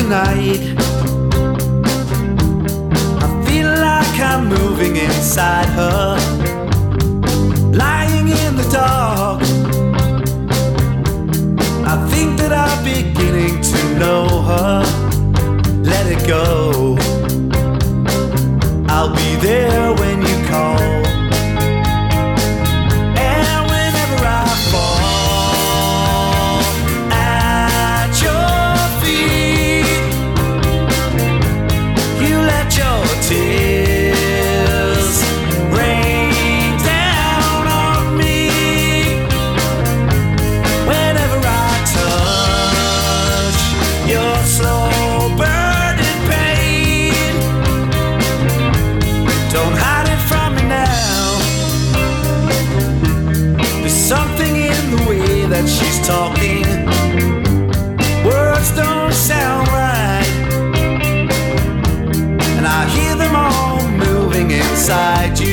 tonight. I feel like I'm moving inside her, lying in the dark. I think that I'm beginning to know her. Let it go, I'll be there when you call. And whenever I fall at your feet, you let your tears rain down on me. Whenever I touch your slow burning pain, don't hide it from me now. There's something in the way that she's talking. Words don't sound right, and I hear them all moving inside you.